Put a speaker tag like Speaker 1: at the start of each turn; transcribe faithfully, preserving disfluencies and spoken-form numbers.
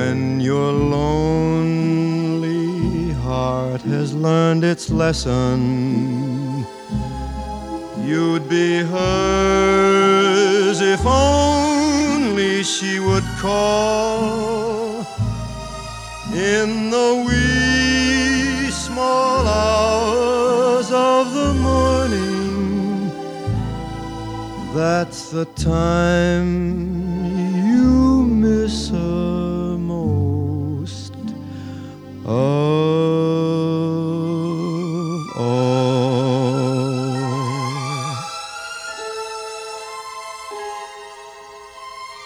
Speaker 1: when your lonely heart has learned its lesson, you'd be hers if only she would call in the wee small hours of the morning. That's the time you miss her most. Oh,